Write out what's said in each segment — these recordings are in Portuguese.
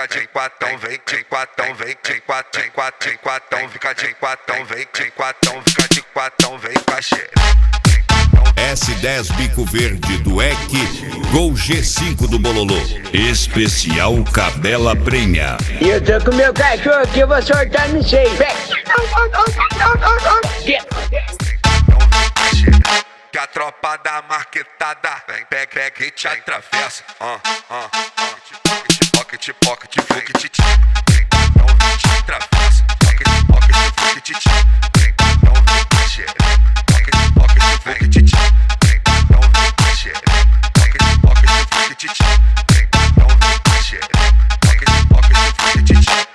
de quatão, vem de quatão, vem de quatão, de quatão, de quatão, fica de quatão, vem de quatão, fica de quatão, vem com a xereca. S10 Bico Verde do EC, Gol G5 do Bololô. Especial Cadela Prenha. E eu tô com meu cachorro aqui, eu vou soltar no seio. Que a tropa da marquetada vem, pega e te atravessa. Pocket, pocket, pocket, te atravessa. Pocket, pocket, te então vem com a xereca. Pocket, pocket, pocket, te então vem com a xereca. Pocket, pocket, pocket, te então vem com a xereca. Pocket, pocket, pocket, te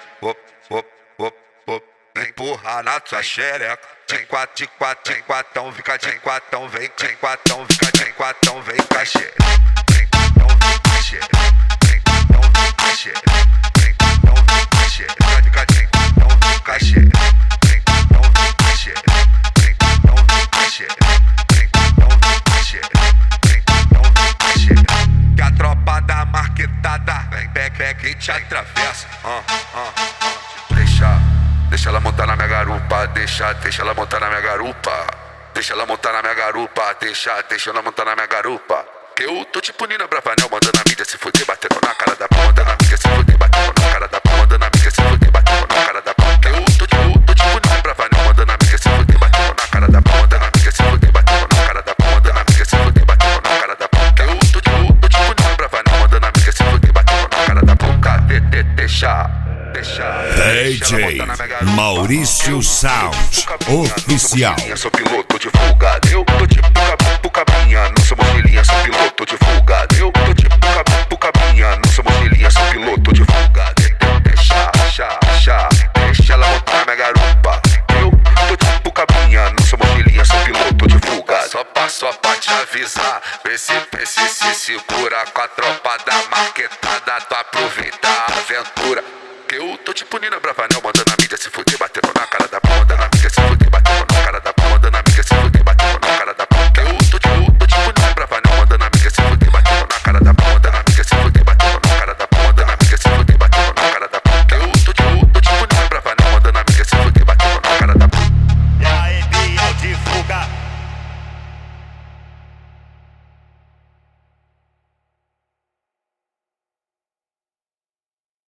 empurra na tua xereca. De quatão, fica de quatão, vem de quatão, fica de quatão, vem com a xereca. Então vem com a xereca. Então vem com a xereca. Então vem com a xereca. Fica de quatão, vem com a xereca. Então vem com a xereca. Então vem com a xereca. Então vem com a xereca. Então vem com a xereca. Que a tropa da marquetada vem, pega e te atravessa. Deixa ela montar na minha garupa, deixa ela montar na minha garupa. Deixa ela montar na minha garupa, deixa ela montar na minha garupa. Que eu tô tipo Nina Bravanel, mandando a mídia se fuder, batendo na cara da pau, mandando a mídia se fuder, batendo na cara da pau, mandando a mídia se fuder, batendo na cara da pau. Que eu tô tipo Nina Bravanel, mandando a mídia se fuder, batendo na cara da pau, mandando a mídia se fuder, batendo na cara da pau, mandando a mídia se fuder, batendo na cara da pau. Que eu tô tipo Nina Bravanel, mandando a mídia se fuder, batendo na cara da pau. DJ Maurício Sound Oficial. Sou piloto de fuga, eu tô tipo cabinha, não sou mochilinha, sou piloto de fuga. Eu tô tipo cabinha, não sou mochilinha, sou piloto de fuga. Deixa ela montar na minha garupa. Eu tô tipo cabinha, não sou mochilinha, sou piloto de fuga. Só pra te avisar, vê se segura com a tropa da marquetada, tu aproveita.